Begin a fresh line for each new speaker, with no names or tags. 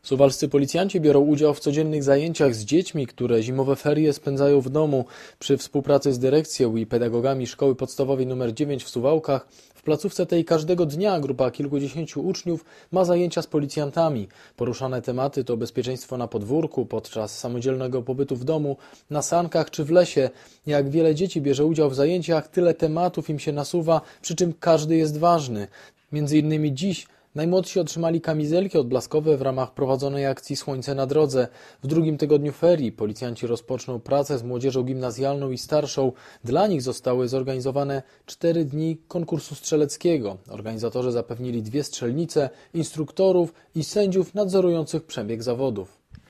Suwalscy policjanci biorą udział w codziennych zajęciach z dziećmi, które zimowe ferie spędzają w domu. Przy współpracy z dyrekcją i pedagogami Szkoły Podstawowej nr 9 w Suwałkach w placówce tej każdego dnia grupa kilkudziesięciu uczniów ma zajęcia z policjantami. Poruszane tematy to bezpieczeństwo na podwórku, podczas samodzielnego pobytu w domu, na sankach czy w lesie. Jak wiele dzieci bierze udział w zajęciach, tyle tematów im się nasuwa, przy czym każdy jest ważny. Między innymi dziś najmłodsi otrzymali kamizelki odblaskowe w ramach prowadzonej akcji Słońce na drodze. W drugim tygodniu ferii policjanci rozpoczną pracę z młodzieżą gimnazjalną i starszą. Dla nich zostały zorganizowane 4 dni konkursu strzeleckiego. Organizatorzy zapewnili 2 strzelnice, instruktorów i sędziów nadzorujących przebieg zawodów.